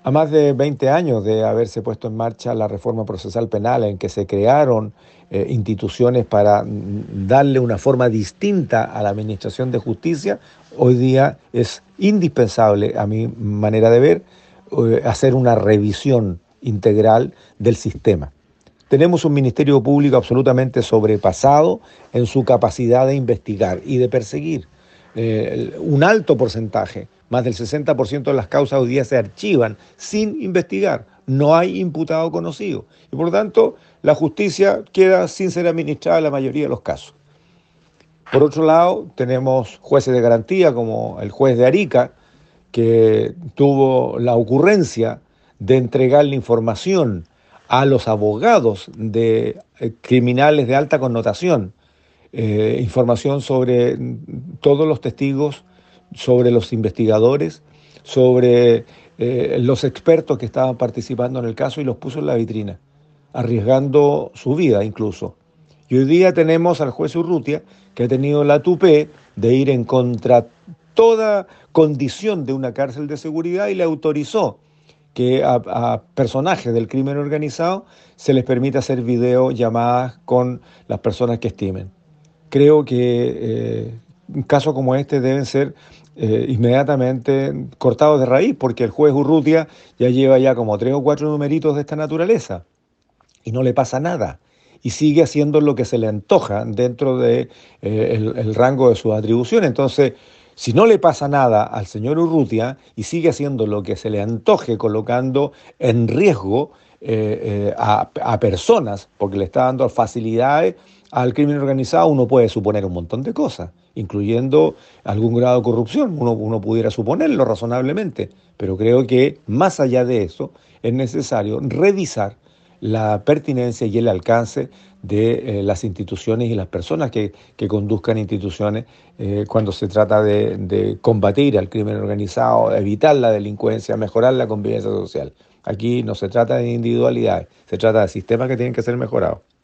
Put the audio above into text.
A más de 20 años de haberse puesto en marcha la reforma procesal penal, en que se crearon instituciones para darle una forma distinta a la administración de justicia, hoy día es indispensable, a mi manera de ver, hacer una revisión integral del sistema. Tenemos un Ministerio Público absolutamente sobrepasado en su capacidad de investigar y de perseguir. Un alto porcentaje, más del 60% de las causas hoy día se archivan sin investigar. No hay imputado conocido. Y por lo tanto, la justicia queda sin ser administrada en la mayoría de los casos. Por otro lado, tenemos jueces de garantía como el juez de Arica, que tuvo la ocurrencia de entregar la información a los abogados de criminales de alta connotación, información sobre todos los testigos, sobre los investigadores, sobre los expertos que estaban participando en el caso y los puso en la vitrina, arriesgando su vida incluso. Y hoy día tenemos al juez Urrutia, que ha tenido la tupé de ir en contra toda condición de una cárcel de seguridad y le autorizó que a personajes del crimen organizado se les permita hacer videollamadas con las personas que estimen. Creo que un caso como este deben ser inmediatamente cortados de raíz, porque el juez Urrutia ya lleva ya como 3 o 4 numeritos de esta naturaleza y no le pasa nada. Y sigue haciendo lo que se le antoja dentro de el rango de sus atribuciones. Entonces, si no le pasa nada al señor Urrutia y sigue haciendo lo que se le antoje, colocando en riesgo a personas, porque le está dando facilidades al crimen organizado, uno puede suponer un montón de cosas, incluyendo algún grado de corrupción. Uno pudiera suponerlo razonablemente, pero creo que más allá de eso es necesario revisar la pertinencia y el alcance de las instituciones y las personas que conduzcan instituciones cuando se trata de combatir al crimen organizado, evitar la delincuencia, mejorar la convivencia social. Aquí no se trata de individualidades, se trata de sistemas que tienen que ser mejorados.